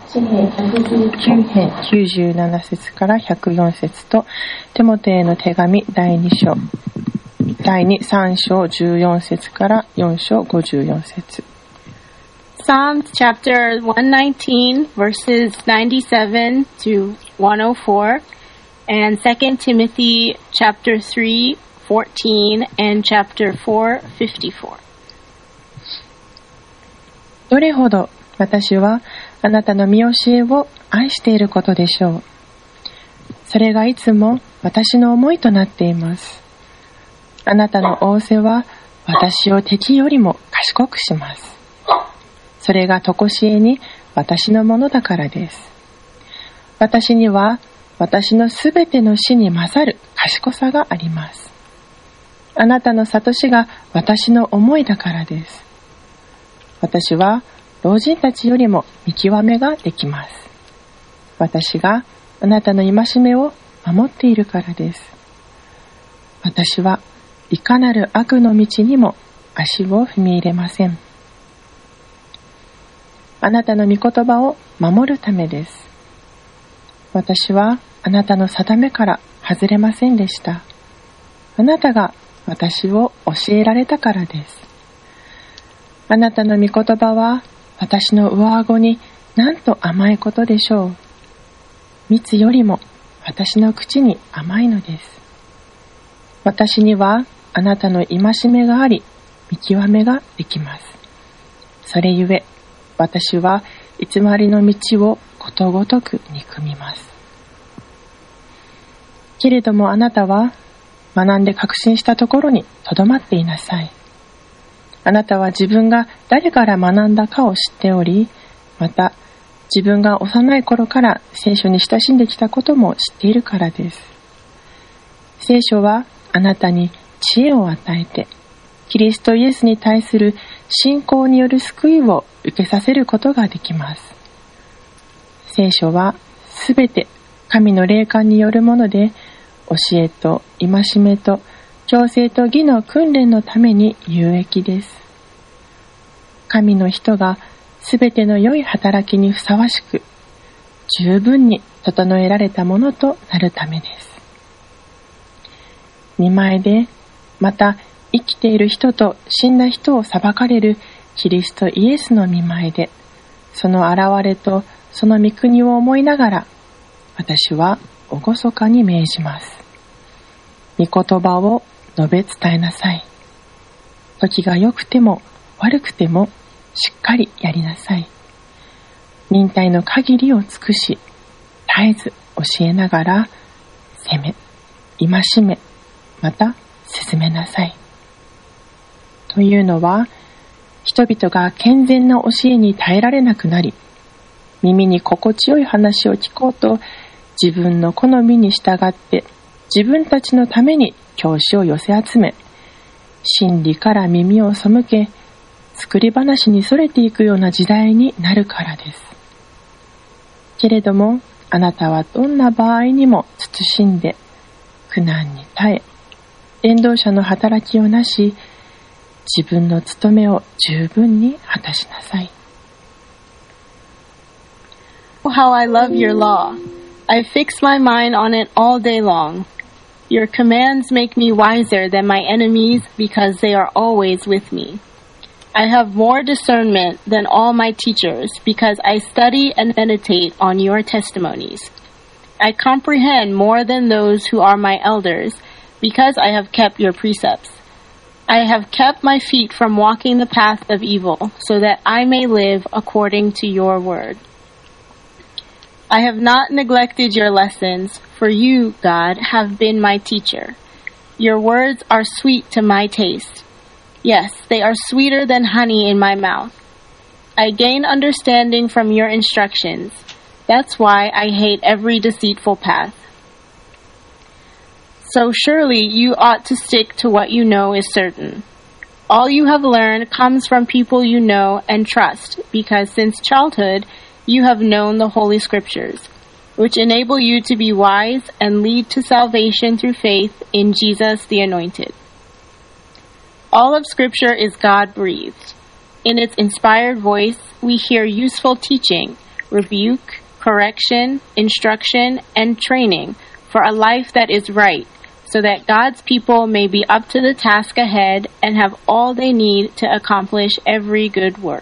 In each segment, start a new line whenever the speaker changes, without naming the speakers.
詩編119編97節から104節と、テモテへの手紙第2章、第3章14節から4章54節。
Psalms chapter 119 verses 97 to 104 and 2 Timothy chapter 3:14 and chapter 4:54.
どれほど私はあなたの見教えを愛していることでしょう。それがいつも私の思いとなっています。あなたの仰せは私を敵よりも賢くします。それが常しえに私のものだからです。私には私のすべての死に勝る賢さがあります。あなたの悟しが私の思いだからです。私は老人たちよりも見極めができます。私があなたの戒めを守っているからです。私はいかなる悪の道にも足を踏み入れません。あなたの御言葉を守るためです。私はあなたの定めから外れませんでした。あなたが私を教えられたからです。あなたの御言葉は私の上顎になんと甘いことでしょう。蜜よりも私の口に甘いのです。私にはあなたの戒めがあり、見極めができます。それゆえ、私は偽りの道をことごとく憎みます。けれどもあなたは学んで確信したところにとどまっていなさい。あなたは自分が誰から学んだかを知っており、また自分が幼い頃から聖書に親しんできたことも知っているからです。聖書はあなたに知恵を与えて、キリストイエスに対する信仰による救いを受けさせることができます。聖書はすべて神の霊感によるもので、教えと戒めと矯正と義の訓練のために有益です。神の人がすべての良い働きにふさわしく、十分に整えられたものとなるためです。見前で、また生きている人と死んだ人を裁かれるキリストイエスの見前で、その現れとその御国を思いながら、私は厳かに命じます。御言葉を述べ伝えなさい。時が良くても悪くてもしっかりやりなさい。忍耐の限りを尽くし、絶えず教えながら、責め、戒め、また進めなさい。というのは、人々が健全な教えに耐えられなくなり、耳に心地よい話を聞こうと、自分の好みに従って自分たちのために教師を寄せ集め、真理から耳を背け、作り話にそれていくような時代になるからです。けれども、あなたはどんな場合にも慎んで、苦難に耐え、伝道者の働きをなし、自分の務めを十分に果たしなさい。
Oh, how I love your law. I fix my mind on it all day long. Your commands make me wiser than my enemies because they are always with me. I have more discernment than all my teachers because I study and meditate on your testimonies. I comprehend more than those who are my elders because I have kept your precepts. I have kept my feet from walking the path of evil so that I may live according to your word. I have not neglected your lessons, for you, God, have been my teacher. Your words are sweet to my taste. Yes, they are sweeter than honey in my mouth. I gain understanding from your instructions. That's why I hate every deceitful path. So surely you ought to stick to what you know is certain. All you have learned comes from people you know and trust, because since childhood you have known the Holy Scriptures, which enable you to be wise and lead to salvation through faith in Jesus the Anointed. All of Scripture is God-breathed. In its inspired voice, we hear useful teaching, rebuke, correction, instruction, and training for a life that is right, so that God's people may be up to the task ahead and have all they need to accomplish every good work.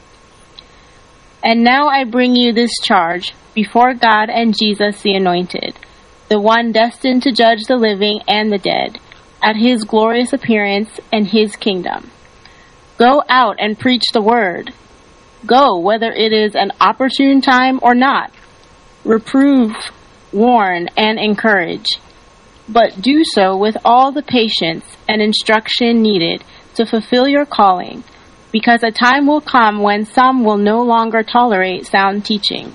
And now I bring you this charge before God and Jesus the Anointed, the one destined to judge the living and the dead, at his glorious appearance and his kingdom. Go out and preach the word. Go, whether it is an opportune time or not. Reprove, warn, and encourage. But do so with all the patience and instruction needed to fulfill your calling, because a time will come when some will no longer tolerate sound teaching.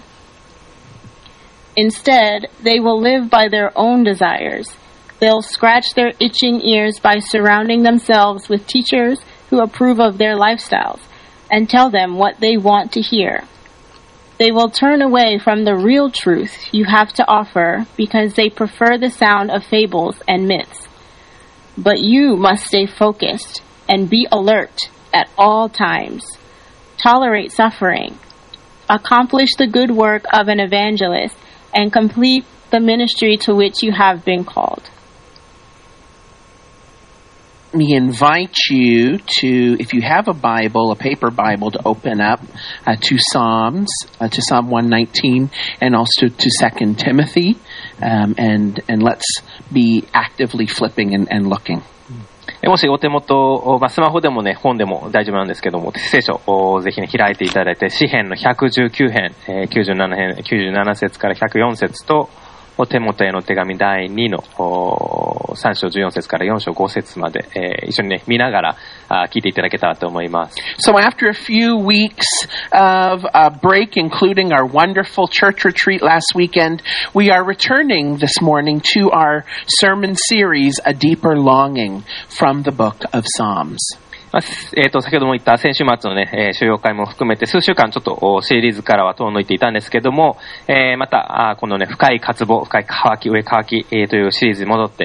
Instead, they will live by their own desires. They'll scratch their itching ears by surrounding themselves with teachers who approve of their lifestyles and tell them what they want to hear. They will turn away from the real truth you have to offer because they prefer the sound of fables and myths. But you must stay focused and be alert at all times. Tolerate suffering. Accomplish the good work of an evangelist and complete the ministry to which you have been called.
We invite you to, if you have a Bible, a paper Bible, to open up to Psalms, to Psalm 119, and also to 2 Timothy, and let's be actively flipping and looking.
もしお手元、スマホでもね、本でも大丈夫なんですけども、聖書をぜひね、開いていただいて、詩編の119編、97節から104節と、テモテへの手紙第2の3章14節から4章5節まで、一緒にね、見ながら聞いていただけたらと思います。
So after a few weeks of a break, including our wonderful church retreat last weekend, we are returning this morning to our sermon series, A Deeper Longing from the Book of Psalms.
先ほども言った先週末のね、主要会も含めて数週間ちょっとシリーズからは遠のいていたんですけども、またこのね、深い渇望、深い渇き、上渇き、というシリーズに戻って、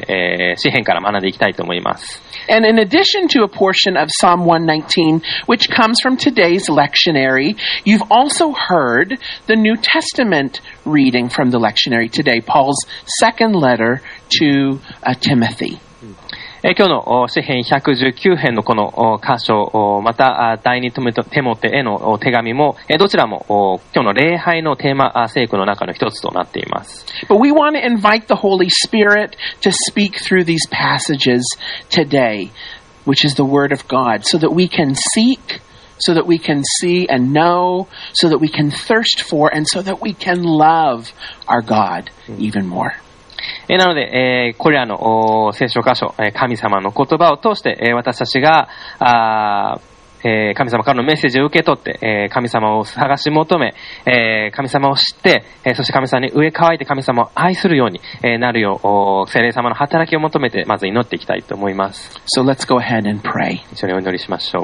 詩編から学んでいきたいと思います。
And in addition to a portion of Psalm 119, which comes from today's lectionary, you've also heard the New Testament reading from the lectionary today, Paul's second letter to Timothy.
今日の詩編119編のこの箇所、また第二テモテへの手紙も、どちらも今日の礼拝のテーマ聖句の中の一つとなっています。
But we want to invite the Holy Spirit to speak through these passages today, which is the Word of God, so that we can seek, so that we can see and know, so that we can thirst for, and so that we can love our God even more.
なので、これらの聖書箇所、神様の言葉を通して、私たちが神様からのメッセージを受け取って、神様を探し求め、神様を知って、そして神様に植え替えて神様を愛するように、なるよう、聖霊様の働きを求めてまず祈っていきたいと思います。
So let's go ahead and pray.
一緒にお祈りしましょう。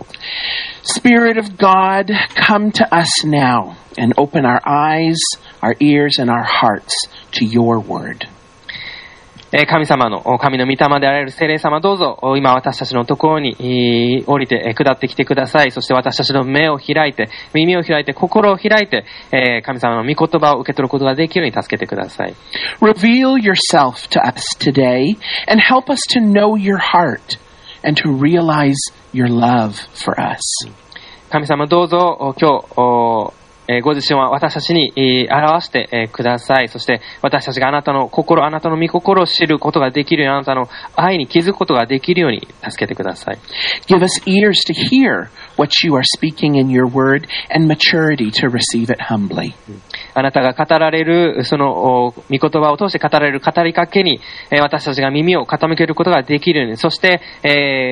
Spirit of God, come to us now and open our eyes, our ears, and our hearts to your word.
神様の、神の御霊であられる聖霊様、どうぞ、今私たちのところに降りて下ってきてください。そして私たちの目を開いて、耳を開いて、心を開いて、神様の御言葉を受け取ることができるように助けてください。
Reveal yourself to us today and help us to know your heart and to realize your love for us.
神様、どうぞ、今日、ご自身は私たちに表してください。そして私たちがあなたの心、あなたの御心を知ることができるように、あなたの愛に気づくことができるように助けてください。
Give us ears to hear what you are speaking in your word and maturity to receive it humbly.
あなたが語られる、その御言葉を通して語られる語りかけに、私たちが耳を傾けることができるように、そして、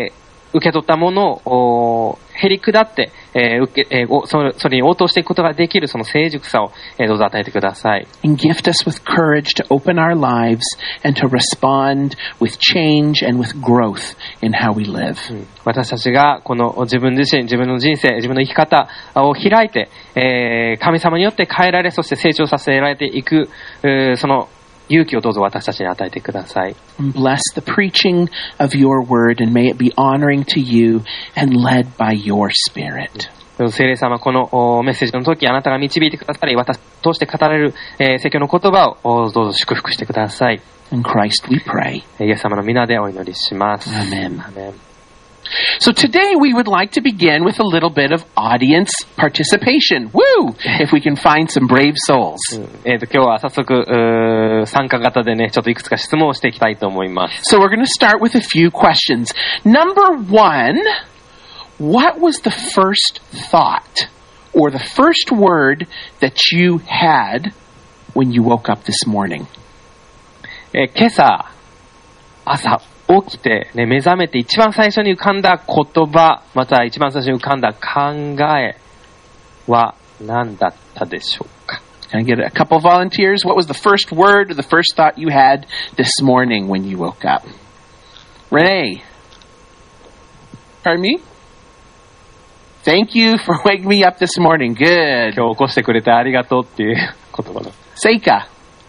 受け取ったものをへり下って、それに応答していくことができるその成熟さを、どうぞ与えてください。
And gift us with courage to open our lives and to respond with change and with growth in how we live.
私たちがこの自分自身、自分の人生、自分の生き方を開いて、神様によって変えられ、そして成長させられていく、その勇気をどうぞ私たちに与えてください。
Bless the preaching of your word and may it be honoring to you and led by your spirit.
聖霊様、このメッセージの時、あなたが導いてくださり、私通して語られる説教の言葉をどうぞ祝福してください。
In Christ we pray.
イエス様の皆でお祈りします。
Amen.
Amen.
So today we would like to begin with a little bit of audience participation. Woo! If we can find some brave souls.
今日は早速参加型でね、ちょっといくつか質問をしていきたいと思います。
So we're going to start with a few questions. Number 1, what was the first thought or the first word that you had when you woke up this morning?
今朝、朝起きて、ね、目覚めて一番最初に浮かんだ言葉、また一番最初に浮かんだ考えは何だったでしょうか？
Can I get a couple volunteers? What was the first word or the first thought you had this morning when you woke up? Renee. Pardon me? Thank you for waking me up this morning. Good.
今日起こしてくれてありがとうっていう言葉だ。
Seika.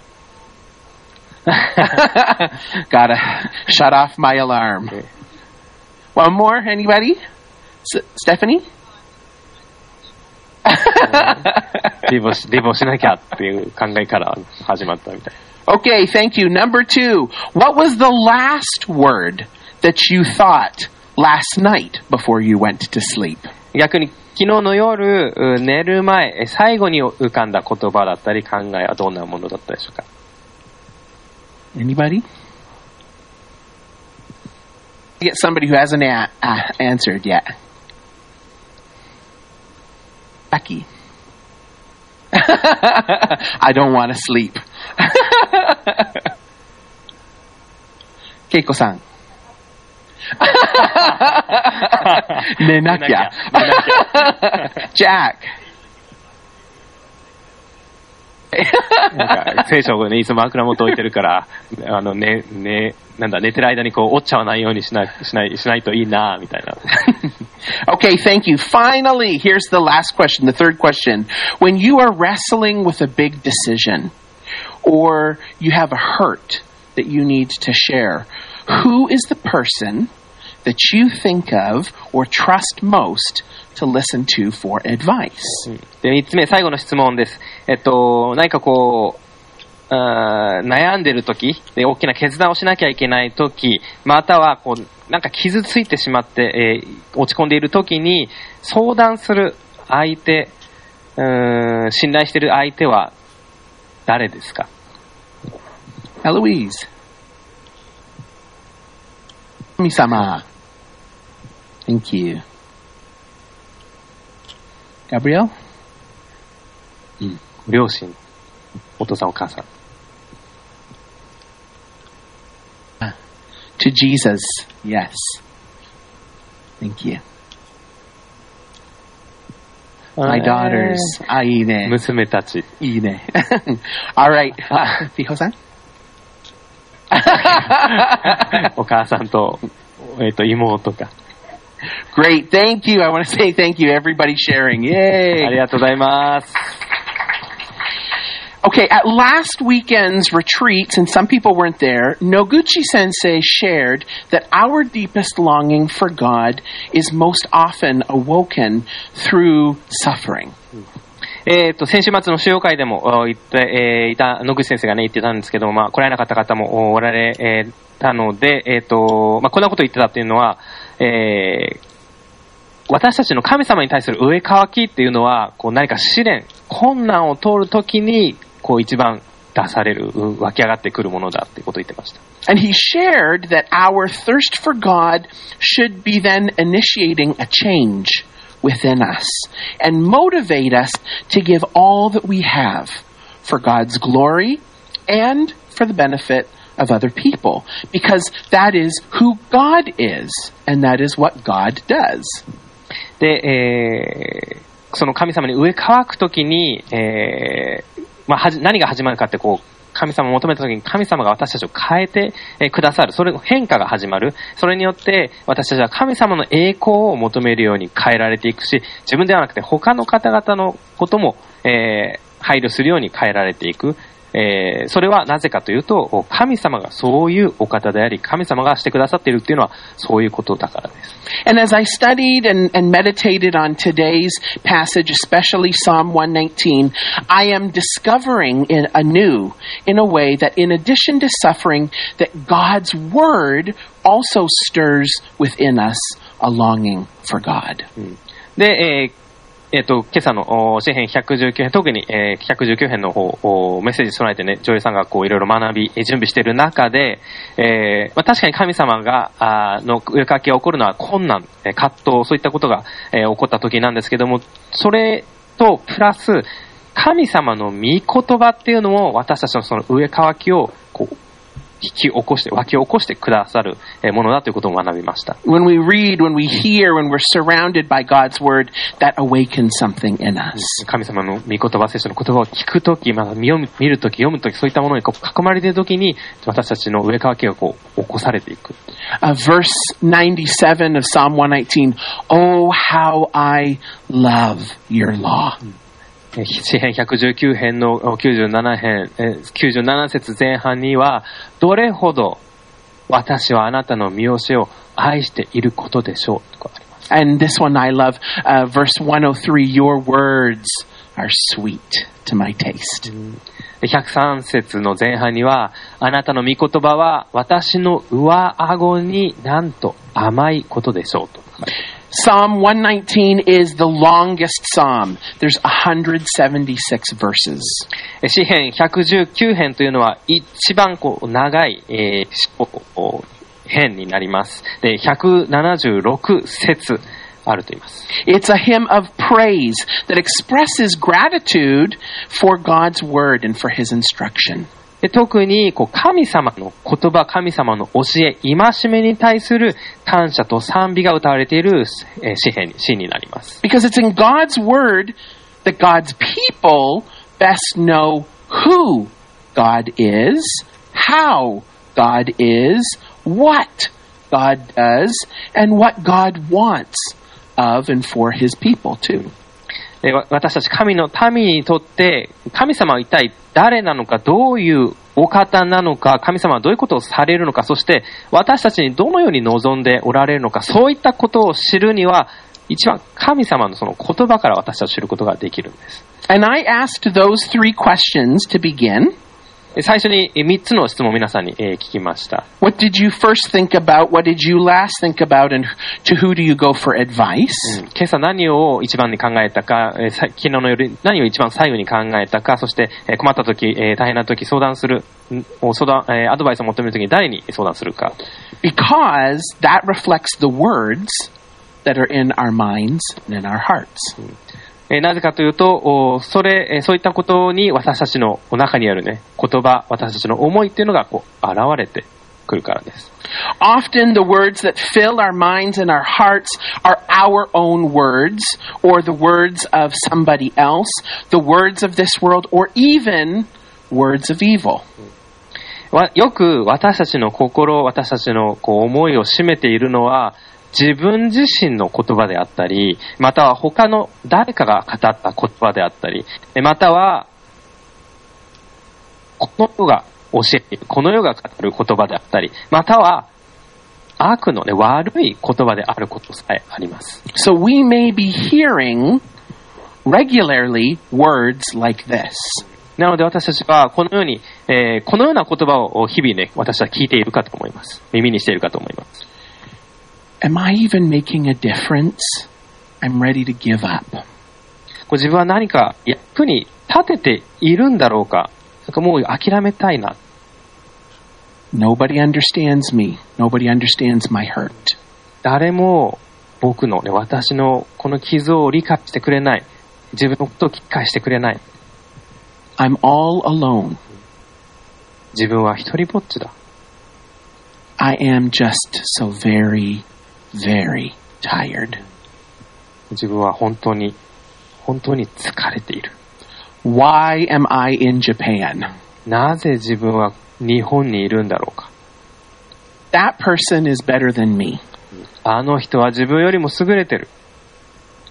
Gotta shut off my alarm.
Okay.
One more? Anybody? Stephanie?
リボしなきゃっていう考えから始まったみたい。
Okay, thank you. Number 2. What was the last word that you thought last night before you went to sleep?
逆に昨日の夜寝る前、最後に浮かんだ言葉だったり考えはどんなものだったでしょうか？
Anybody? Get somebody who hasn't answered yet. Becky. I don't want to sleep. Keiko-san. 寝なきゃ。Jack.
なんか聖書をね、いつも枕元置いてるから、寝てる間にこう折っちゃわないようにしないといいなみたいな。
Okay, thank you. Finally, here's the last question, the third question. When you are wrestling with a big decision, or you have a hurt that you need to share, who is the person that you think of or trust most to listen to for advice?
で、3つ目、最後の質問です。何かこう、悩んでる時で大きな決断をしなきゃいけない時、またはこうなんか傷ついてしまって、落ち込んでいる時に相談する相手、信頼している相手は誰ですか？
Eloise. 神様. Thank you. Gabrielle?
両親、お父さんお母さん。
To Jesus, yes. Thank you. My daughters. いいね。
娘たち。
いいね。All right. ピホさん
お母さんと、妹か。
Great. Thank you. I want to say thank you. Everybody sharing. Yay.
ありがとうございます。
Okay, at last weekend's retreat, since some people weren't there, Noguchi Sensei shared that our deepest longing for God is most often awoken through suffering.
先週末の主要会でも言っていた野口先生がね言ってたんですけども、来られなかった方もおられたので、こんなことを言ってたっていうのは、私たちの神様に対する上渇きっていうのは、こう何か試練、困難を通るときにこう一番出される、湧き上がってくるものだっていうことを言ってました。
And he shared that our thirst for God should be then initiating a change within us and motivate us to give all that we have for God's glory and for the benefit of other people, because that is who God is and that is what God does.
で、その神様に上乾くときに、何が始まるかってこう神様を求めたときに神様が私たちを変えてくださる。それの変化が始まる。それによって私たちは神様の栄光を求めるように変えられていくし、自分ではなくて他の方々のことも、配慮するように変えられていく。 それはなぜかというと、神様がそういうお方であり、神様がしてくださっているっていうのはそういうことだからです。
And as I studied and meditated on today's passage, especially Psalm 119, I am discovering anew, in a way, that in addition to suffering, that God's word also stirs within us a longing for God.
で、今朝の詩編119編、特に、119編の方、メッセージ備えてね、女優さんがこういろいろ学び、準備している中で、確かに神様が、の上書きが起こるのは困難、葛藤、そういったことが、起こった時なんですけども、それとプラス、神様の御言葉っていうのも私たちのその上書きをこう引き起こして、湧き起こしてくださるものだということを学びました。
When we read, when we hear, when we're surrounded by God's word, that awakens something in us.
神様の御言葉、聖書の言葉を聞くとき、また見るとき、読むとき、そういったものにこう囲まれているときに、私たちの上書きがこう起こされていく。
Verse 97 of Psalm 119, Oh, how I love your law.
詩編119編の97節前半には、どれほど私はあなたの見教えを愛していることでしょうとあります。
And this one I love, verse 103, Your words are sweet to my taste.
103節の前半には、あなたの御言葉は私の上顎になんと甘いことでしょうと。
Psalm 119 is the longest psalm. There's 176 verses.
詩編119編というのは一番こう長い、編になります。で、176節あると言います。
It's a hymn of praise that expresses gratitude for God's word and for his instruction.
で特にこう神様の言葉、神様の教え、戒めに対する感謝と賛美が歌われている詩になります。
Because it's in God's word that God's people best know who God is, how God is, what God does, and what God wants of and for his people too.
私たち神の民にとって神様は一体誰なのか、どういうお方なのか、神様はどういうことをされるのか、そして私たちにどのように望んでおられるのか、そういったことを知るには一番神様のその言葉から私たち知ることができるんです。
And I asked those three questions to begin.
最初に3つの質問を皆さんに聞きました。
What did you first think about? What did you last think about? And to who do you go for advice?
今朝何を一番に考えたか、昨日の夜何を一番最後に考えたか、そして困った時、大変な時アドバイスを求める時に誰に相談するか。
Because that reflects the words that are in our minds and in our hearts.
なぜかというと、そういったことに私たちの中にあるね、言葉、私たちの思いっていうのがこう現れてくるからです。
Often the words that fill our minds and our hearts are our own words, or the words of somebody else, the words of this world, or even words of evil.
よく私たちの心、私たちのこう思いを占めているのは、自分自身の言葉であったり、または他の誰かが語った言葉であったり、またはこの世が教えている、この世が語る言葉であったり、または悪のね、悪い言葉であることさえあります。
So we may be hearing regularly words like this.
なので私たちはこのように、このような言葉を日々ね、私は聞いているかと思います。耳にしているかと思います。
Am I even making a difference? I'm ready to give up.
自分は何か役に立てているんだろうか。なんかもう諦めたいな。
Nobody understands me. Nobody understands my hurt.
誰も僕のね、私のこの傷を理解してくれない。自分のことを理解してくれない。
I'm all alone.
自分は一人ぼっちだ。
I am just so very, very tired.
自分は本当に疲れている。
Why am I in Japan?
なぜ自分は日本にいるんだろうか。
That person is better than me.
あの人は自分よりも優れてる。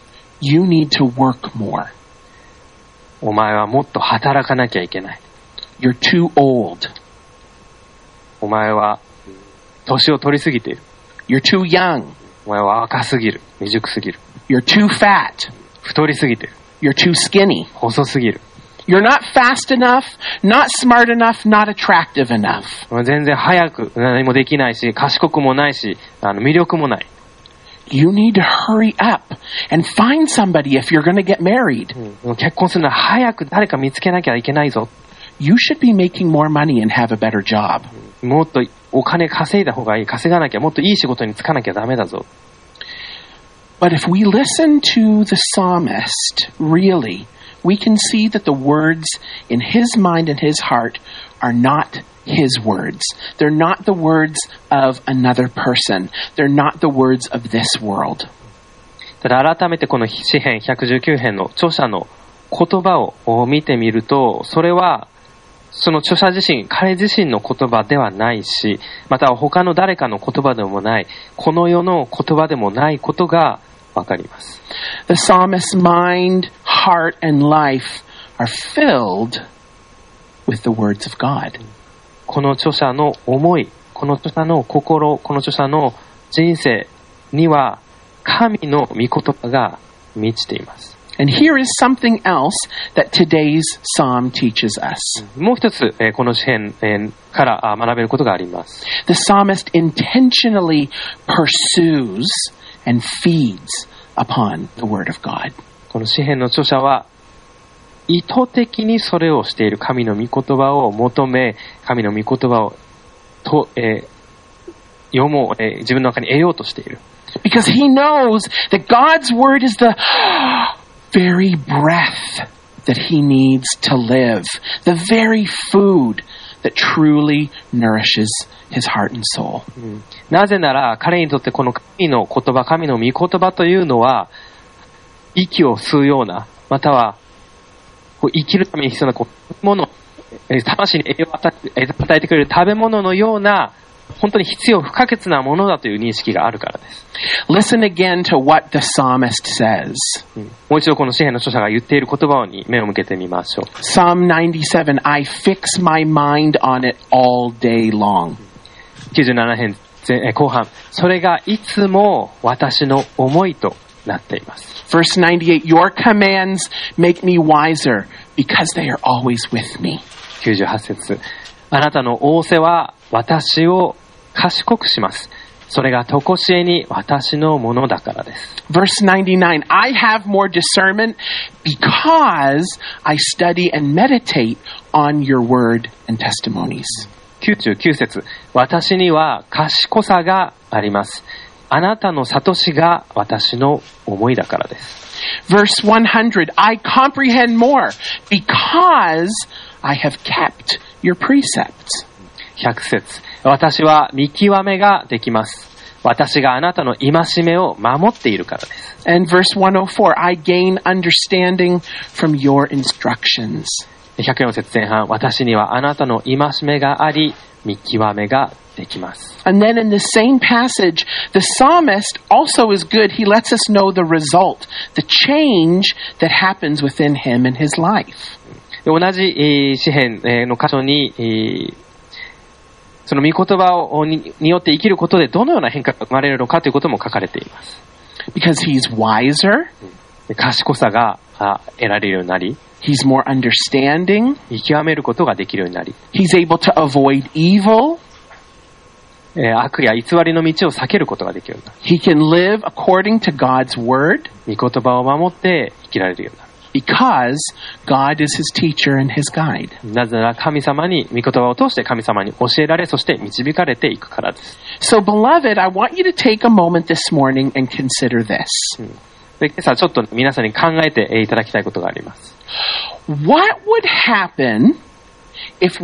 You need to work more.
お前はもっと働かなきゃいけない。
You're too old.
お前は年を取りすぎている。
You're too young.
お前は若すぎる。未熟すぎる。
You're too fat.
太りすぎている。
You're too skinny.
細すぎる。
You're not fast enough, not smart enough, not attractive enough.
全然早く何もできないし、賢くもないし、魅力もない。
You need to hurry up and find somebody if you're going to get married.
結婚するなら早く誰か見つけなきゃいけないぞ。
You should be making more money and have a better job.
もっとお金稼いだ方がいい。稼がなきゃ、もっといい仕事に就かなきゃダメだぞ。
But if we listen to the psalmist, really, we can see that the words in his mind and his heart are not his words. They're not the words of another person. They're not the words of this world.
ただ改めてこの詩編119編の著者の言葉を見てみると、それはその著者自身、彼自身の言葉ではないし、または他の誰かの言葉でもない、この世の言葉でもないことがわかります。
The psalmist's mind, heart, and life are filled with the words of God.
この著者の思い、この著者の心、この著者の人生には神の御言葉が満ちています。
And here is something else that today's psalm teaches us.
もう一つ、この詩編から学べることがあります。
The psalmist intentionally pursues and feeds upon the word of God.
この詩編の著者は意図的にそれをしている。神の御言葉を求め、神の御言葉を読もう、自分の中に得ようとしている。
Because he knows that God's word is the very breath that he needs to live, the very food that truly nourishes his heart and soul.
なぜなら彼にとってこの神の言葉、神の御言葉というのは息を吸うような、または生きるために必要なもの、魂に栄養を与えてくれる食べ物のような本当に必要不可欠なものだという認識があるからです。
Listen again to what the psalmist says.
もう一度この詩編の著者が言っている言葉に目を向けてみましょう。
Psalm 97, I fix my mind on it all day long.
97編後半、それがいつも私の思いとなっています。
Verse 98, your commands make me wiser because they are always with me.
98節、あなたの仰せは私を賢くします。それが常しえに私のものだからです。
Verse 99, I have more discernment because I study and meditate on your word and testimonies.
99節、私には賢さがあります。あなたの悟しが私の思いだからです。
Verse 100, I comprehend more because I have kept your precepts.
100節、私は見極めができます。私があなたの戒めを守っているからです。
And verse 104, I gain understanding from your instructions.
104節前半、私にはあなたの戒めがあり、見極めができます。
And then in the same passage, the psalmist also is good. He lets us know the result, the change that happens within him and his life.
同じ詩編の箇所に、その御言葉によって生きることでどのような変化が生まれるのかということも書かれています。
Because he's wiser,
賢さが得られるようになり、
he's more understanding,
見極めることができるようになり、
he's able to avoid evil,
悪や偽りの道を避けることができるようになる。
he can live according to God's word,
御言葉を守って生きられるようになる。
because God is his teacher and his guide.
なぜなら神様に御言葉を通して神様に教えられ、そして導かれていくからです。
So beloved, I want you to take a moment this morning and consider this.
で、今朝ちょっと皆さんに考えていただきたいことがあります。
What would happen if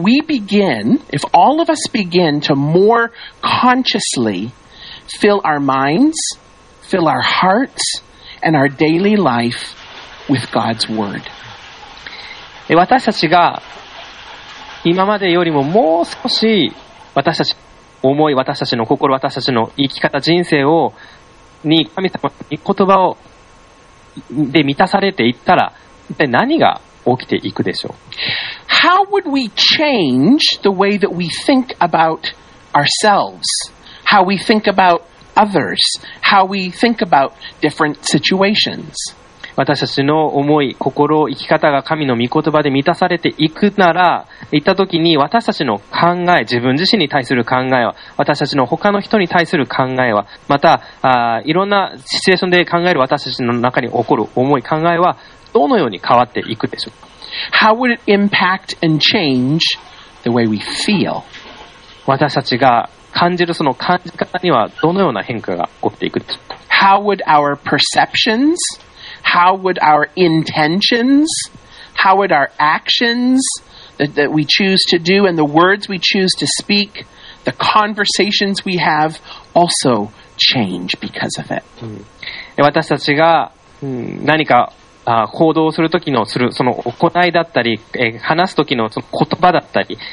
all of us begin to more consciously fill our minds, fill our hearts, and our daily life with God's word?
私たちが今までよりももう少し私たちの思い、私たちの心、私たちの生き方、人生に神様の言葉で満たされていったら、一体何が起きていくでしょう。
how would we change the way that we think about ourselves, how we think about others, how we think about different situations?
私たちの思い、心、生き方が神の御言葉で満たされていくなら、いったときに私たちの考え、自分自身に対する考えは、私たちの他の人に対する考えは、またいろんなシチュエーションで考える私たちの中に起こる思い、考えはどのように変わっていくでしょうか。
How would it impact and change the way we feel?
私たちが感じるその感じ方にはどのような変化が起こっていくでしょうか。
How would our perceptions, how would our intentions, how would our actions that we choose to do and the words we choose to speak, the conversations we have also change because of it?
私たちが何か行動するときのその行いだったり、話すときのその言葉だったり、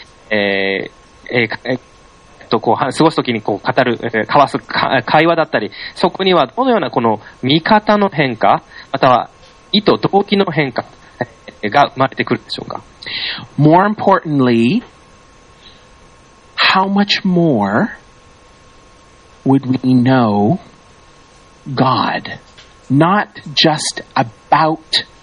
過ごすときに交わす会話だったり、そこにはどのようなこの見方の変化、または意図、動機の変化が生まれてくるでしょうか。
More importantly, how much more would we know God? Not just about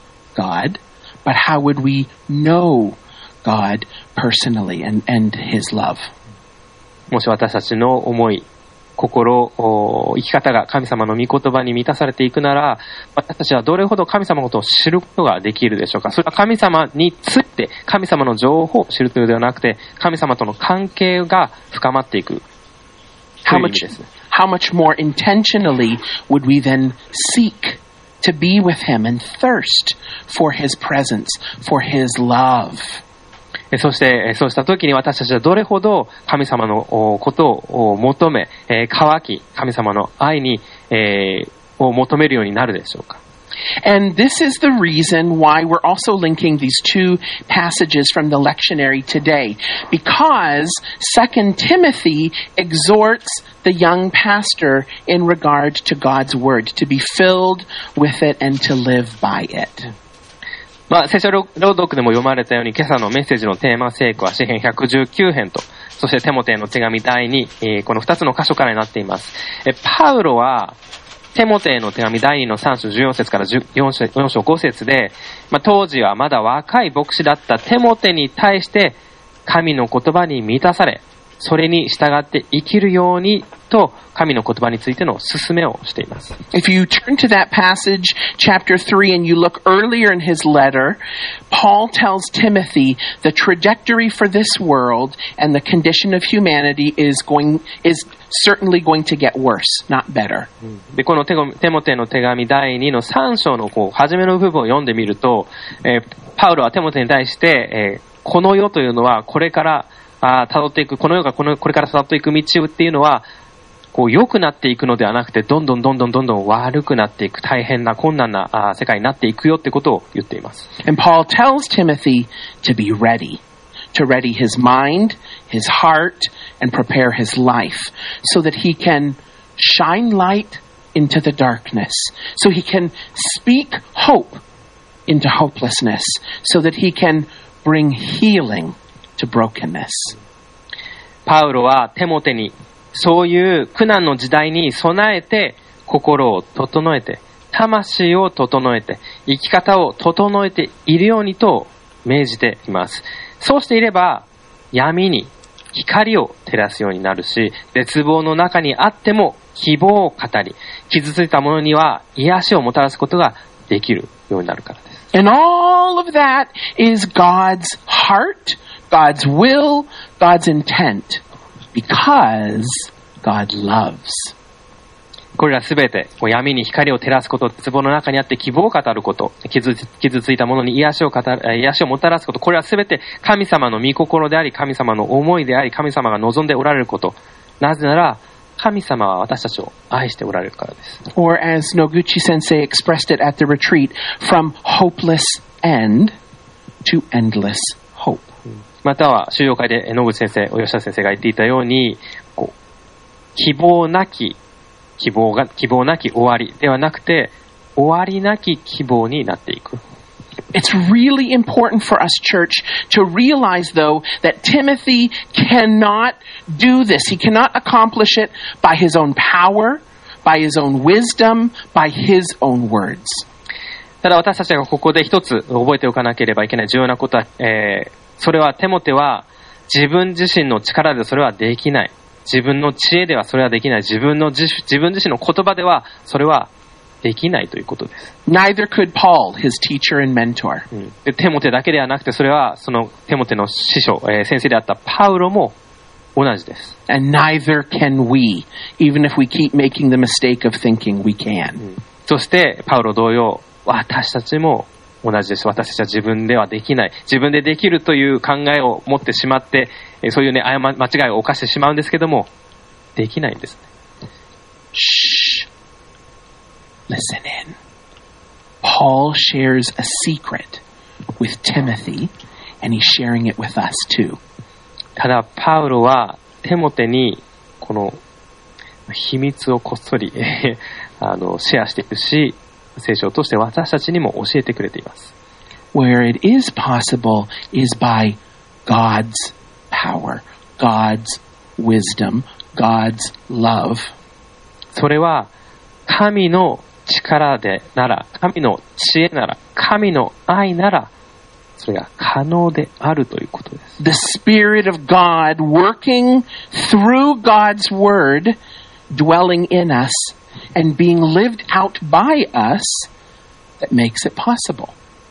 God, but how would we know God personally and His love?
もし私たちの思い、心、生き方が神様の御言葉に満たされていくなら、私たちはどれほど神様のことを知ることができるでしょうか。それは神様について、神様の情報を知るというのではなくて、神様との関係が深まっていくという意味です。
How much more intentionally would we then seek to be with Him and thirst for His presence, for His love?
そして、そうした時に私たちはどれほど神様のことを求め、渇き、神様の愛に、を求めるようになるでしょうか。
And this is the reason why we're also linking these two passages from the lectionary today. Because 2 Timothy exhorts the young pastor in regard to God's word, to be filled with it and to live by it.
聖書朗読でも読まれたように、今朝のメッセージのテーマ聖句は詩編119編と、そしてテモテへの手紙第2、この2つの箇所からになっています。パウロはテモテへの手紙第2の3章14節から4章5節で、当時はまだ若い牧師だったテモテに対して神の言葉に満たされ、それに従って生きるようにと神の言葉についての勧めをしています。
If you turn to that passage, chapter 3, and you look earlier in his letter, Paul tells Timothy the trajectory for this world and the condition of humanity is certainly going to get worse, not better.
で、このテモテの手紙第2の3章の初めの部分を読んでみると、パウロはテモテに対して、この世というのはこれから辿っていく、この世がこれから辿っていく道っていうのは良くなっていくのではなくて、どんどん悪くなっていく、大変な困難な世界になっていくよってことを言っています。
And Paul tells Timothy to be ready, to ready his mind, his heart, and prepare his life so that he can shine light into the darkness, so he can speak hope into hopelessness, so that he can bring healing to brokenness.
パウロはテモテにそういう苦難の時代に備えて心を整えて、魂を整えて、生き方を整えているようにと命じています。そうしていれば闇に光を照らすようになるし、絶望の中にあっても希望を語り、傷ついた者には癒しをもたらすことができるようになるからです。
And all of that is God's heart, God's will, God's intent, because God loves.
これらすべて闇に光を照らすこと、絶望の中にあって希望を語ること、傷ついた者に癒しをもたらすこと、これらすべて神様の御心であり、神様の思いであり、神様が望んでおられること。なぜなら神様は私たちを愛しておられるからです。
Or as Noguchi Sensei expressed it at the retreat, from hopeless end to endless hope.
または修養会で野口先生、吉田先生が言っていたように、希望なき終わりではなくて、終わりなき希望になっていく。
It's really important for us, church, to realize, though, that Timothy cannot do this. He cannot accomplish it by his own power, by his own wisdom, by his own words.
ただ私たちがここで一つ覚えておかなければいけない重要なことは、それはテモテは自分自身の力でそれはできない。自分の知恵ではそれはできない。自分自身の言葉ではそれはできないということです。
Neither could Paul, his teacher and mentor.
でテモテだけではなくて、それはそのテモテの師匠、先生であったパウロも同じです。
And neither can we, even if we keep making the mistake of thinking we can.
そしてパウロ同様、私たちも同じです。私たちは自分ではできない。自分でできるという考えを持ってしまって、そういうね、間違いを犯してしまうんですけども、できないんですね。
Shh. Listen in. Paul shares a secret with Timothy, and he's sharing it with us too.
ただ、パウロはテモテにこの秘密をこっそりシェアしていくし、聖書を通して私たちにも教えてくれています。
Where it is possible is by God's power, God's wisdom, God's love.
それは神の力でなら、神の知恵なら、神の愛なら、それが可能であるということです。
The Spirit of God working through God's Word, dwelling in us, and being lived out by us, that makes it possible.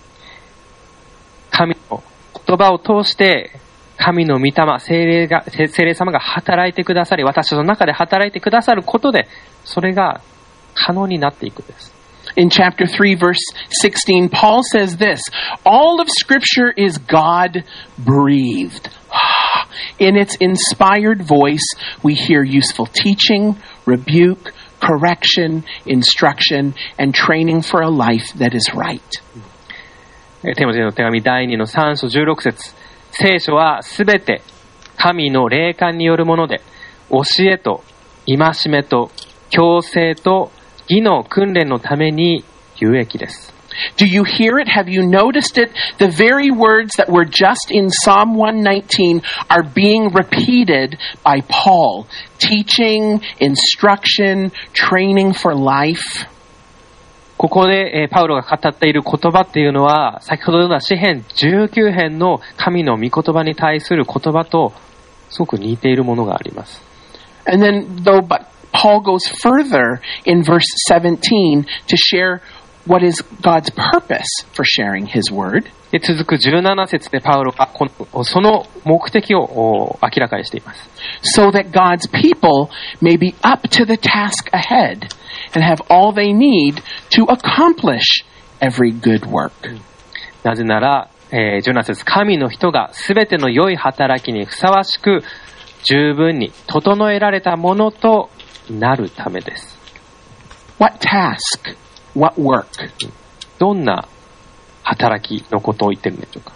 神の言葉を通して、神の御霊、聖霊様が働いてくださり、私の中で働いてくださることで、それが可能になっていくんです。
In chapter 3, verse 16, Paul says this, all of Scripture is God-breathed. In its inspired voice, we hear useful teaching, rebuke, correction, instruction, and training for a life that is right.
テモテの手紙第2の3章16節、聖書はすべて神の霊感によるもので、教えと戒めと矯正と義の訓練のために有益です。
Do you hear it? Have you noticed it? The very words that were just in Psalm 119 are being repeated by Paul. Teaching, instruction, training for life.
ここで、パウロが語っている言葉っていうのは、先ほどの詩編19編の神の御言葉に対する言葉とすごく似ているものがあります。
And then, but Paul goes further in verse 17 to share what is God's purpose for sharing his word.
で続く17節でパウロがその目的を明らかにしています。
So that God's people may be up to the task ahead and have all they need to accomplish every good work.
なぜなら、17節、神の人がすべての良い働きにふさわしく十分に整えられたものとなるためです。
What task? What work?
どんな働きのことを言ってるんでしょうか。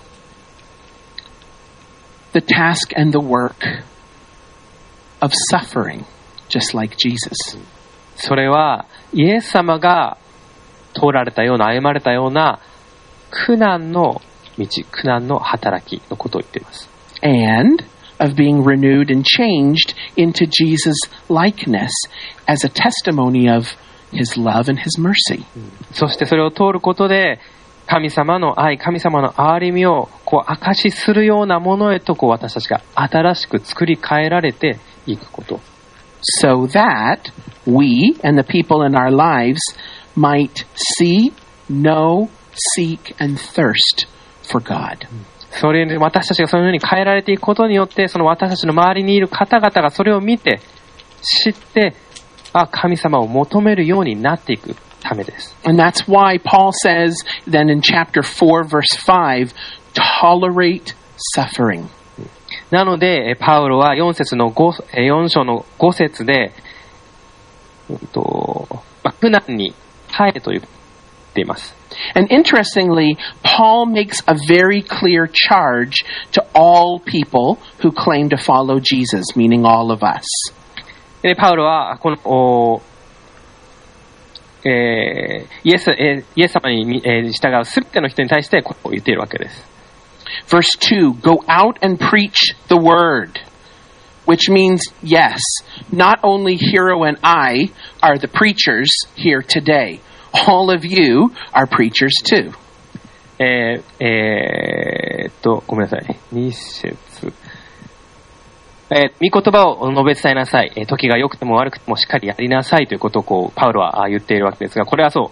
The task and the work of suffering, just like Jesus.
それはイエス様が通られたような、歩まれたような苦難の道、苦難の働きのことを言っています。
And of being renewed and changed into Jesus' likeness as a testimony of His love and His mercy.
そしてそれを通ることで神様の愛、神様の憐れみを証しするようなものへと私たちが新しく作り変えられていくこと。
So that we and the people in our lives might see, know, seek, and thirst for God.
それに私たちがそのように変えられていくことによって、その私たちの周りにいる方々がそれを見て、知って、神様を求めるようになっていくためです。
And that's why Paul says then in chapter 4 verse 5, tolerate suffering.
なので、パウロは4章の5節で、苦難に耐えと言っています。
And interestingly, Paul makes a very clear charge to all people who claim to follow Jesus, meaning all of us.
パウロはこのイエス様に従うすべての人に対してこう言っているわけです。
Verse 2, go out and preach the word. Which means, yes, not only Hiro and I are the preachers here today. All of you are preachers too.
ごめんなさい。2節。御言葉を述べ伝えなさい。時が良くても悪くてもしっかりやりなさいということをこうパウロは言っているわけですが、これはそう、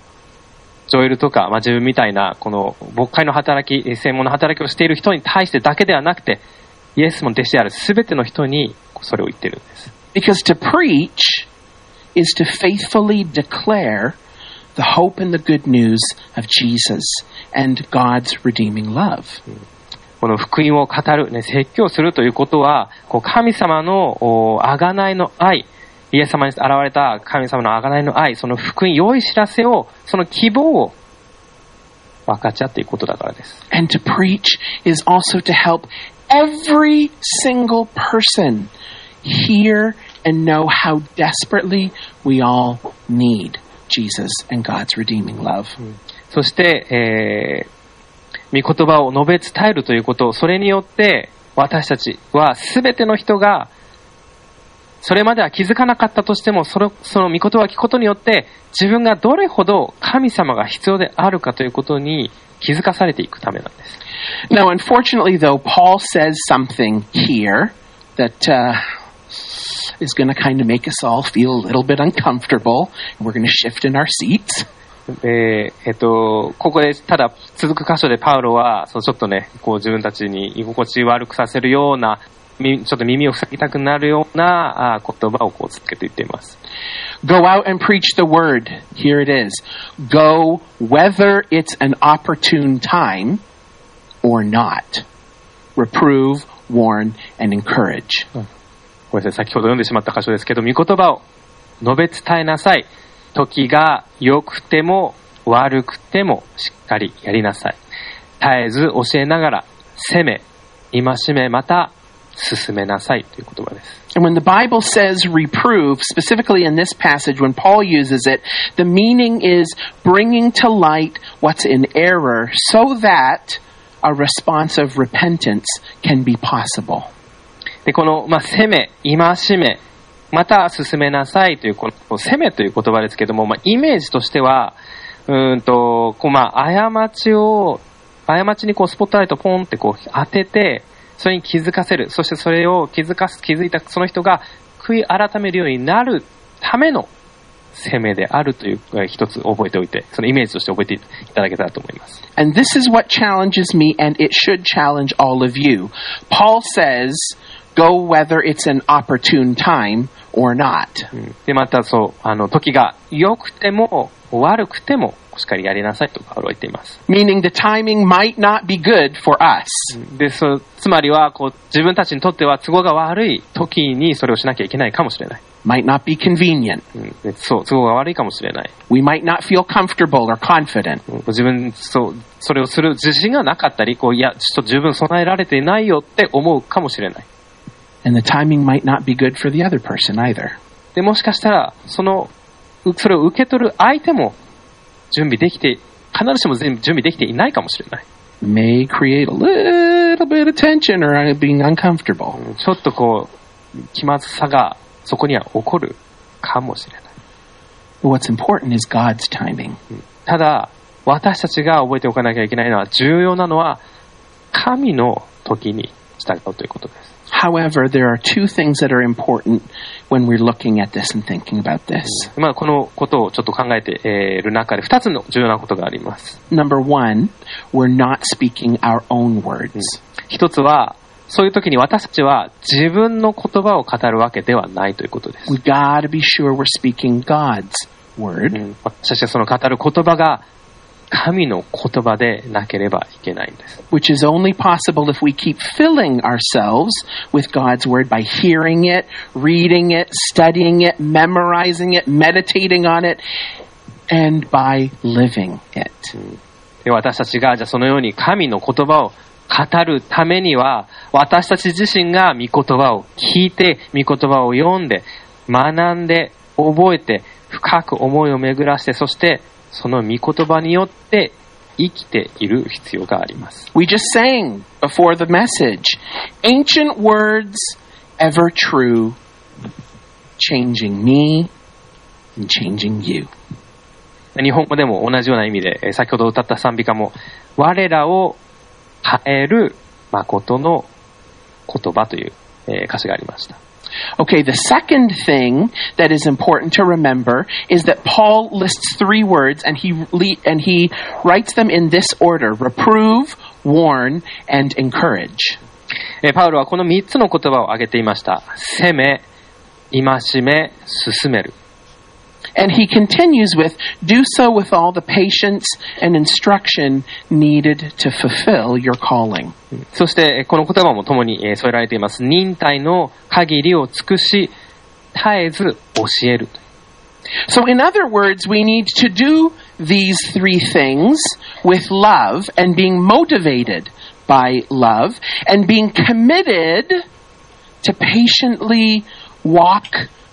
ジョエルとか、自分みたいなこの牧会の働き、専門の働きをしている人に対してだけではなくて、イエスも弟子であるすべての人にそれを言っているんです。
Because to preach is to faithfully declare the hope and the good news of Jesus and God's redeeming love.
この福音を語る、説教するということは、こう神様の贖いの愛、イエス様に現れた神様の贖いの愛、その福音、良い知らせを、その希望を分かち合っていくことだからです。
And to preach is also to help every single person hear and know how desperately we all need Jesus and God's redeeming love.
そして、御言葉を述べ伝えるということ、それによって私たちは全ての人がそれまでは気づかなかったとしても、その御言葉を聞くことによって自分がどれほど神様が必要であるかということに気づかされていくためなんです。
Now, unfortunately, though, Paul says something here that is going to kind of make us all feel a little bit uncomfortable, and we're going to shift in our seats.
ここでただ続く箇所でパウロはちょっとね、こう自分たちに居心地悪くさせるような、ちょっと耳を塞ぎたくなるような言葉をこう続けて言っています。
Go out and preach the word. Here it is. Go whether it's an opportune time or not. Reprove, warn, and encourage.
ごめんなさい、先ほど読んでしまった箇所ですけど、御言葉を述べ伝えなさい。時が良くても悪くてもしっかりやりなさい。絶えず教えながら責め、戒め、また進めなさいという言葉です。
And when the Bible says reprove, specifically in this passage, when Paul uses it, the meaning is bringing to light what's in error so that a response of repentance can be possible.
で、この、責め、戒め、また進めなさいというこの責めという言葉ですけども、イメージとしては過ちにこうスポットライトをポンってこう当てて、それに気づかせる、そしてそれを気づいたその人が悔い改めるようになるための責めであるという一つ覚えておいて、そのイメージとして覚えていただけたらと思います。
And this is what challenges me, and it should challenge all of you. Paul says, go whether it's an opportune time or not.
で、また時が良くても悪くてもしっかりやりなさいとパウロは言っています。
Meaning the timing might not be good for us.
で、つまりは自分たちにとっては都合が悪い時にそれをしなきゃいけないかもしれない。
Might not be convenient.
都合が悪いかもしれない。
We might not feel comfortable or confident.
自分それをする自信がなかったり、いやちょっと十分備えられていないよって思うかもしれない。
And the timing might not be good for the other person either.
で、もしかしたらそれを受け取る相手も必ずしも準備できていないかもしれない。
May create a little bit of tension or being uncomfortable.
ちょっと気まずさがそこには起こるかもしれない。
What's important is God's timing.
ただ、私たちが覚えておかなきゃいけないのは、重要なのは神の時に従うということです。
However, there are two things that are important when we're looking at this and thinking about this.
このことをちょっと考えている中で2つの重要なことがあります。
Number one, we're not speaking our own words.
一つは、そういう時に私たちは自分の言葉を語るわけではないということです。
We gotta be sure we're speaking God's word.
私たちはその語る言葉が神の言葉でなければいけないんです。
Which is only possible if we keep filling ourselves with God's word by hearing it, reading it, studying it, memorizing it, meditating on it, and by living it.
で、私たちがじゃあそのように神の言葉を語るためには、私たち自身が御言葉を聞いて、御言葉を読んで、学んで、覚えて、 深く思いを巡らして、そしてその御言葉によって生きている必要があります。
We just sang before the message, ancient words, ever true, changing me and changing you.
日本語でも同じような意味で、先ほど歌った賛美歌も、我らを変える誠の言葉という歌詞がありました。
Okay, the second thing that is important to remember is that Paul lists 3 words and he writes them in this order: reprove, warn, and encourage.
パウロはこの3つの言葉を挙げていました。責め、戒め、進める。
And he continues with, do so with all the patience and instruction needed to fulfill your calling.
そしてこの言葉も共に添えられています。忍耐の限りを尽くし、絶えず教える。
So in other words, we need to do these 3 things with love and being motivated by love and being committed to patiently walk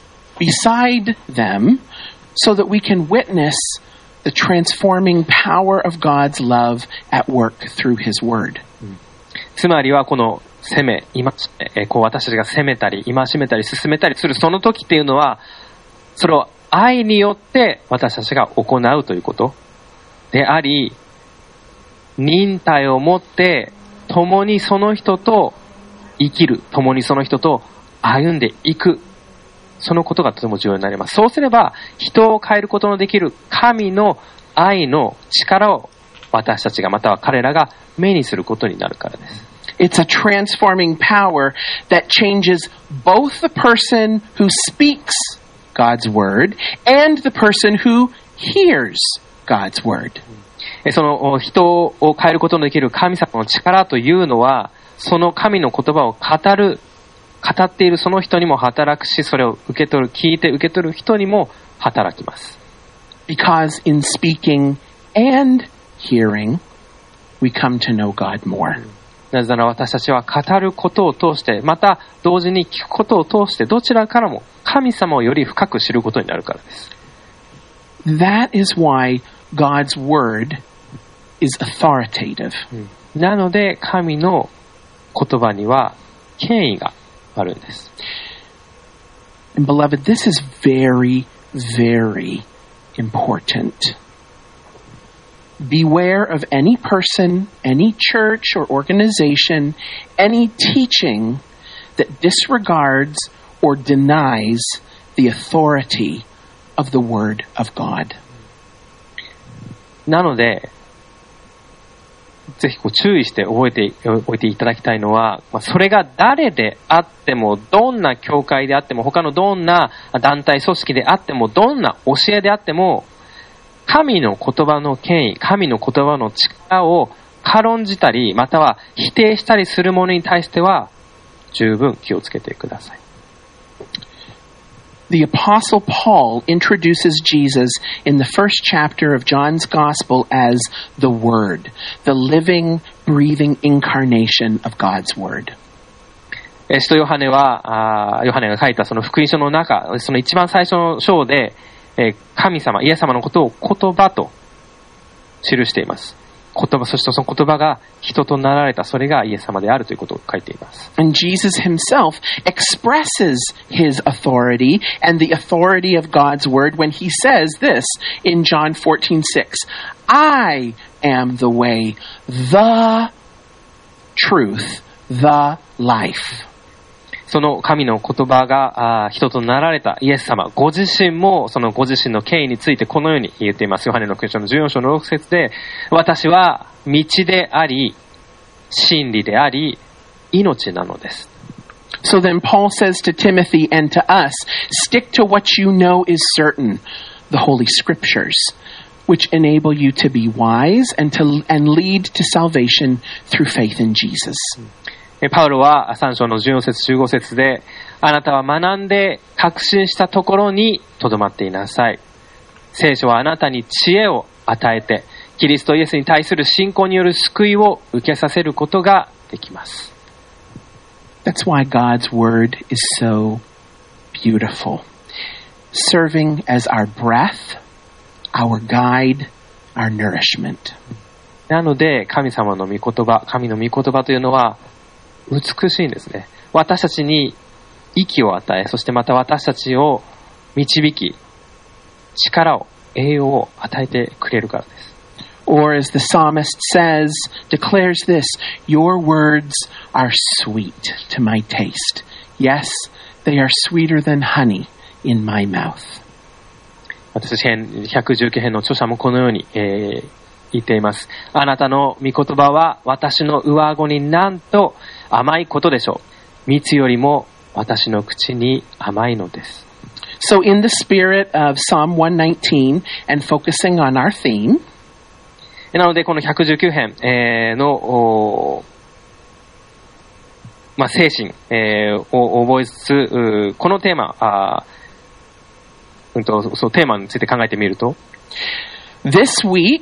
beside them so that we can witness the transforming power of God's love at work through His Word.
つまりはこの責め、私たちが責めたり、戒めたり、進めたりするその時っていうのは、それを愛によって私たちが行うということであり、忍耐を持って共にその人と生きる、共にその人と歩んでいく。そのことがとても重要になります。そうすれば、人を変えることのできる神の愛の力を私たちがまたは彼らが目にすることになるからです。
It's a transforming power that changes both the person who speaks God's word and the person who hears God's word.
その人を変えることのできる神様の力というのは、その神の言葉を語っているその人にも働くし、それを受け取る、聞いて受け取る人にも働きます。
Because in speaking and hearing, we come to know God more.
なぜなら私たちは語ることを通して、また同時に聞くことを通して、どちらからも神様をより深く知ることになるからです。
That is why God's word is authoritative.
なので神の言葉には権威があるんです。
And beloved, this is very, very important. Beware of any person, any church or organization, any teaching that disregards or denies the authority of the Word of God.
なので、ぜひ注意して覚えておいていただきたいのは、それが誰であっても、どんな教会であっても、他のどんな団体組織であっても、どんな教えであっても、神の言葉の権威、神の言葉の力を軽んじたり、または否定したりするものに対しては、十分気をつけてください。
The Apostle Paul introduces Jesus in the first chapter of John's Gospel as the Word, the living, breathing incarnation of God's Word.
使徒ヨハネが書いたその福音書の中、その一番最初の章で、神様、イエス様のことを言葉と記しています。言葉、そしてその言葉が人となられた、それがイエス様であるということを書いています。
And Jesus himself expresses his authority and the authority of God's word when he says this in John 14:6. I am the way, the truth, the life.
その神の言葉が人となられたイエス様、ご自身もそのご自身の権威についてこのように言っています。ヨハネの福音書の14章の6節で、私は道であり、真理であり、命なのです。
So then Paul says to Timothy and to us, stick to what you know is certain, the Holy Scriptures, which enable you to be wise and lead to salvation through faith in Jesus.
パウロは3章の14節15節で、あなたは学んで確信したところにとどまっていなさい。聖書はあなたに知恵を与えて、キリストイエスに対する信仰による救いを受けさせることができます。
That's why God's word is so beautiful. serving as our breath, our guide, our nourishment.
なので、神様の御言葉、神の御言葉というのは美しいんですね。私たちに息を与え、そしてまた私たちを導き、力を、栄養を与えてくれるからです。
Or as the psalmist says, declares this, your words are sweet to my taste. Yes, they are sweeter than honey in my mouth.
私119編の著者もこのように、言っています。あなたの御言葉は私の上顎になんと甘いことでしょう。蜜よりも私の口に甘いのです。
So in the spirit of Psalm 119 and focusing on our theme,
なのでこの119編、の精神、を覚えつつ、このテーマ、そうテーマについて考えてみると、
this week,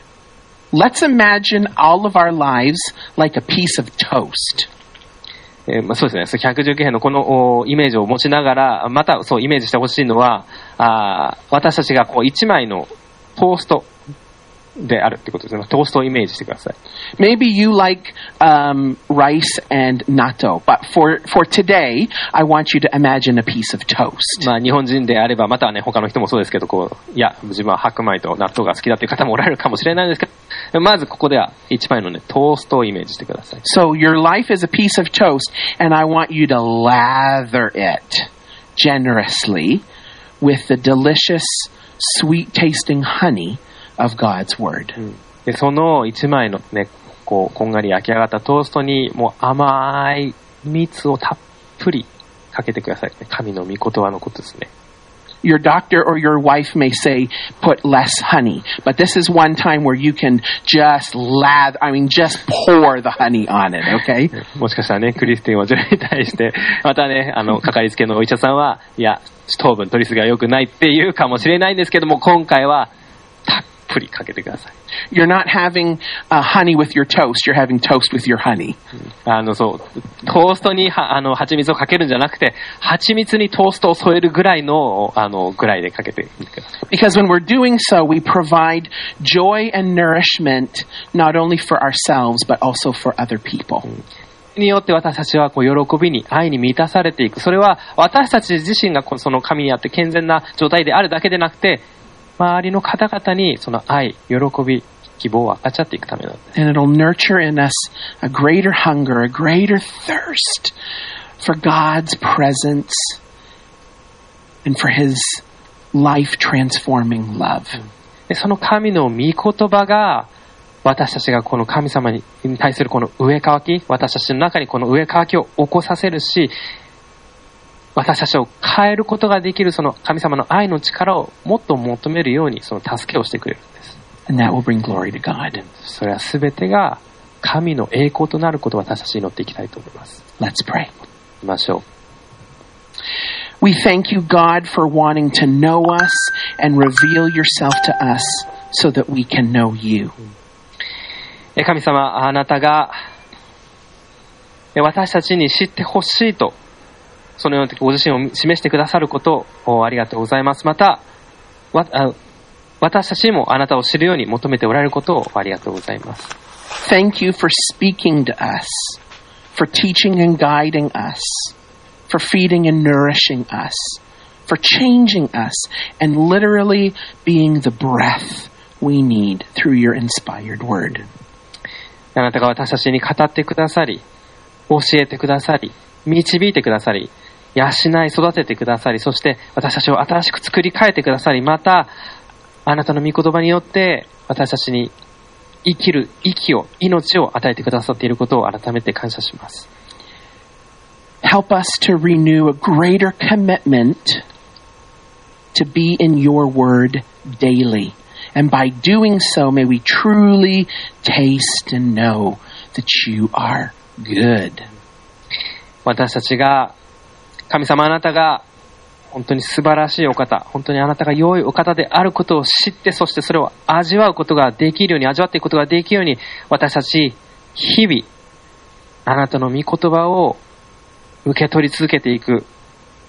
let's imagine all of our lives like a piece of toast.
そうですね。119編のこのイメージを持ちながら、またそうイメージしてほしいのは、私たちがこう一枚のトーストであるってことですね。トーストをイメージしてください。
Maybe you like rice and natto, but for today, I want you to imagine a piece of toast.
日本人であれば、またはね、他の人もそうですけど、いや、自分は白米と納豆が好きだっていう方もおられるかもしれないんですけど、まずここでは一枚のね、トーストをイメージしてください。
So your life is a piece of toast, and I want you to lather it generously with the delicious, sweet-tasting honey of God's word.
でその一枚のね、こんがり焼き上がったトーストにもう甘い蜜をたっぷりかけてください。神の御言葉のことですね。
Your doctor or your wife may say, put less honey. But this is one time where you can just just pour the honey on it, okay?
もしかしたらね、クリスティンは女優に対して、またね、かかりつけのお医者さんは、いや、糖分取りすぎは良くないって言うかもしれないんですけども、今回は、たっぷりかけてください。
You're not having honey with your toast. You're having toast with your honey.
そう、トーストに蜂蜜をかけるんじゃなくて、蜂蜜にトーストを添えるぐらいの、ぐらいでかけてみてください。
Because when we're doing so, we provide joy and nourishment not only for ourselves, but also for other people.
によって私たちは喜びに愛に満たされていく。それは私たち自身がその神にあって健全な状態であるだけでなくて、周りの方々にその愛、喜び、希望を分かち合っていくためなんです。
And it'll nurture in us a greater hunger, a greater thirst for God's presence and for His life-transforming love.
でその神の御言葉が私たちがこの神様に対するこの植え替き、私たちの中にこの植え替きを起こさせるし、私たちを変えることができるその神様の愛の力をもっと求めるようにその助けをしてくれるんです。
And that will bring glory to God.
それはすべてが神の栄光となることを私たちに祈っていきたいと思います。
Let's pray.
行きましょう。
We thank you, God, for wanting to know us and reveal yourself to us so that we can know you.
神様、あなたが私たちに知ってほしいとそのようにご自身を示してくださることをありがとうございます。また、私たちにもあなたを知るように求めておられることをありがとうございます。
Thank you for speaking to us, for teaching and guiding us, for feeding and nourishing us, for changing us, and literally being the breath we need through your inspired word.
あなたが私たちに語ってくださり、教えてくださり、導いてくださり、養い育ててくださり、そして私たちを新しく作り変えてくださり、またあなたの御言葉によって私たちに生きる息を、命を与えてくださっていることを改めて感謝します。
Help us to renew a greater commitment to be in your word daily. And by doing so, may we truly taste and know that you are good.
私たちが神様あなたが本当に素晴らしいお方、本当にあなたが良いお方であることを知って、そしてそれを味わうことができるように、味わっていくことができるように、私たち日々あなたの御言葉を受け取り続けていく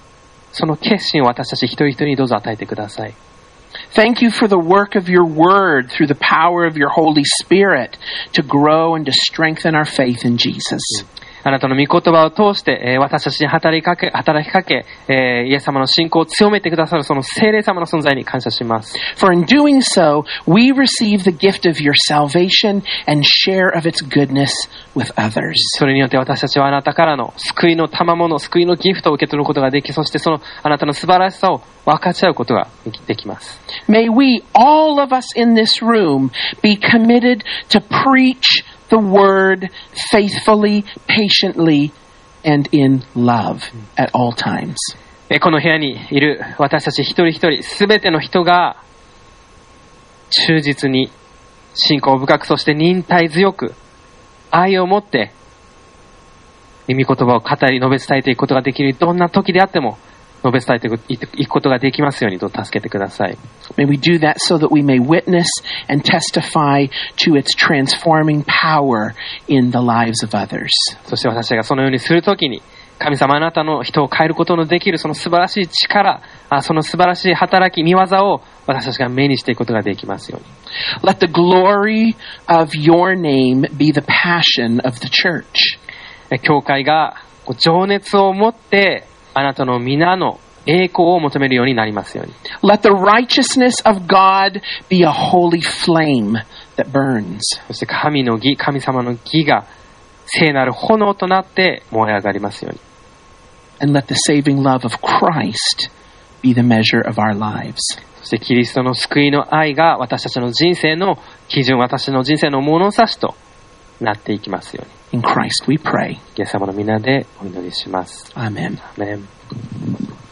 その決心を私たち一人一人にどうぞ与えてください。
Thank you for the work of your word through the power of your Holy Spirit to grow and to strengthen our faith in Jesus.
あなたの御言葉を通して、私たちに働きかけ、イエス様の信仰を強めてくださるその聖霊様の存在に感謝します。
For in doing so, we receive the gift of your salvation and share of its goodness with others.
それによって私たちはあなたからの救いの賜物、救いのギフトを受け取ることができ、そしてそのあなたの素晴らしさを分かち合うことができます。
May we, all of us in this room, be committed to preach the word faithfully, patiently, and in love at all times.
この部屋にいる私たち一人一人、すべての人が忠実に、信仰深く、そして忍耐強く、愛を持って御言葉を語り述べ伝えていくことができる、どんな時であっても述べ伝えていくことができますようにと助けてください。
May we do that so that we may witness and testify to its transforming power in the lives of others.
そして私がそのようにするときに、神様あなたの人を変えることのできるその素晴らしい力、その素晴らしい働き、見業を私たちが目にしていくことができますように。
Let the glory of your name be the passion of the church.
教会が情熱を持ってあなたの皆の栄光を求めるようになりますように。
Let the righteousness of God be a holy flame that burns.
そして神様の義が聖なる炎となって燃え上がりますように。
And let the saving love of Christ be the measure of our lives.
そしてキリストの救いの愛が私たちの人生の基準、私の人生の物差しとなっていきますように。
In Christ we pray.
イエス様の皆でお祈りします。
Amen.
アーメン。